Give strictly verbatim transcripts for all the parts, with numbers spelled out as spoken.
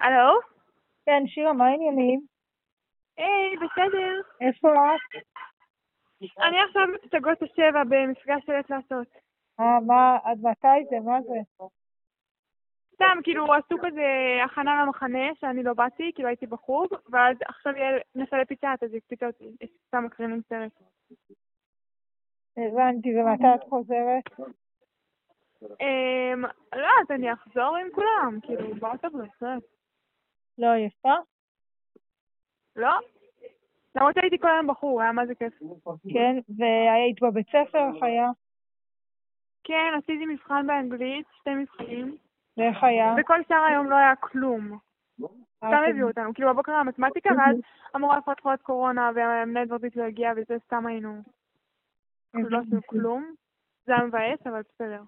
הלו? כן, שירה, מה העניינים? היי, בסדר. איפה את? אני עכשיו בפסגות השבע במפגש של עת לעשות. אה, מה, עד מתי זה? מה זה? סתם, כאילו, עשו כזה הכנה למחנה, שאני לא באתי, כאילו הייתי בחוג, ואז עכשיו יהיה נסה לפיצת, אז הקפיצה אותי, סתם מקרינים סרט. הבנתי, ומתי את חוזרת? אמ... לא, אז אני אחזור עם כולם, כאילו, באוטובוס, לא. לא עייפה? לא? למרות שהייתי כל היום בחוג, היה מה זה כיף. כן, והיית בבית ספר, איך היה? כן, עשיתי מבחן באנגלית, שתי מבחנים, ואיך היה? וכל שאר היום לא היה כלום. סתם הביאו אותנו, כאילו בבוקר המתמטיקה, ואז אמורה לפחות חולת קורונה, והמנהל דברדית לא הגיע, וזה סתם היינו, כאילו לא עשינו כלום. זה היה מבאס, אבל בסדר.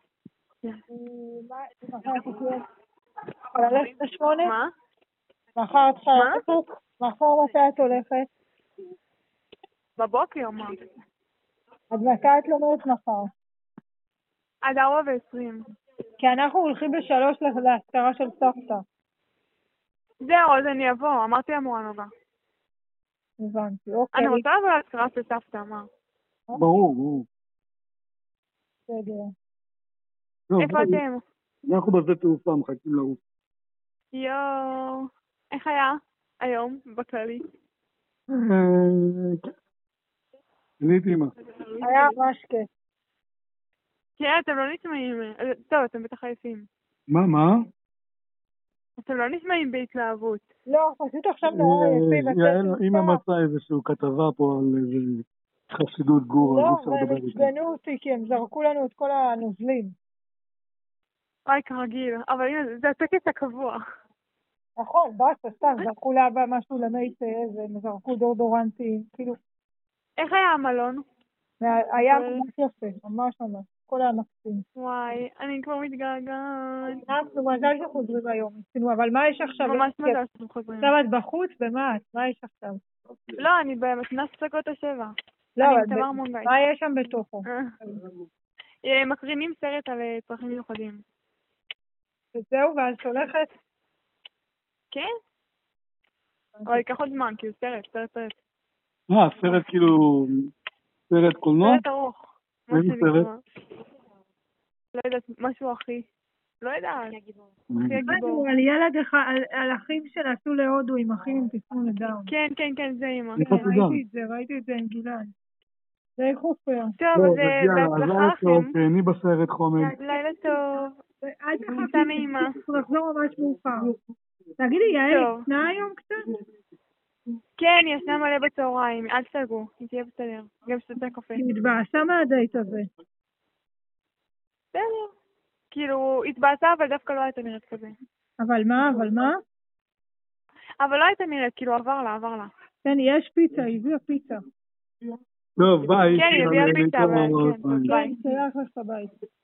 מחר את יכולה ללכת בשמונה? מה? מחר את צריכה מה? ללכת? מחר מתי את הולכת? בבוקר, מה? עד מתי את לומדת מחר? עד ארבע ועשרים. כי אנחנו הולכים בשלוש להסתרה של סבתא. זהו, אז אני אבוא, אמרתי למורה נוגה. הבנתי, אוקיי. אני רוצה לבוא להסתרה של סבתא, מה? ברור, ברור. בסדר. איפה אתם? אנחנו בשדה תעופה, מחכים לעוף. יואו, איך היה היום, בכללי? עניתי אמא. היה ממש כיף. כן, אתם לא נשמעים, טוב, אתם בטח עייפים. מה, מה? אתם לא נשמעים בהתלהבות. לא, פשוט עכשיו נורא יפי. יעל, אמא מצאה איזשהו כתבה פה על איזה חסידות גור, אז אי אפשר לא, לדבר והם איתה. עצבנו אותי כי הם זרקו לנו את כל הנוזלים. וואי, כרגיל, אבל הנה, זה הטקס הקבוע. נכון, בסה, סתם, זרקו לאבא משהו למי צה, והם זרקו דורדורנטים, כאילו, איך היה המלון? היה ממש יפה, ממש ממש, כל היה מקסים. וואי, אני כבר מתגעגעת. אנחנו מזל שחוזרים היום, אבל מה יש עכשיו? ממש מזל שאתם חוזרים. עכשיו את בחוץ, ומה את? מה יש עכשיו? לא, אני במתנ"ס פסגות השבע. לא, אני עם תמר מונגאי. מה יש שם בתוכו? מקרינים סרט על צרכים מיוחדים. וזהו, ואז הולכת? כן? אבל ייקח עוד זמן, כאילו סרט, סרט, סרט. אה, סרט כאילו... סרט קולנוע? סרט ארוך. איזה סרט? לא יודעת, משהו הכי. לא יודעת. אחי הגיבור. על ילד אחד, על אחים שנסעו להודו עם אחים עם תסמונת דאון. כן, כן, כן, זה אמא. ראיתי את זה, ראיתי את זה עם גלעד. זה חופר. טוב, זה בהצלחה לכם. תהני בסרט חומד. לילה טוב. אל תחכי, סתם אימא. אנחנו נחזור ממש מאוחר. תגידי, יעל, ישנה היום קצת? כן, ישנה מלא בצהריים, אל תסגרו, היא תהיה בסדר. גם שתה קפה. היא התבאסה מהדייט הזה. בסדר. כאילו, התבאסה, אבל דווקא לא הייתה נראית כזה. אבל מה, אבל מה? אבל לא הייתה נראית, כאילו, עבר לה, עבר לה. כן, יש פיצה, היא הביאה פיצה. טוב, ביי. כן, היא הביאה פיצה, אבל כן, ביי. תלך לך לבית.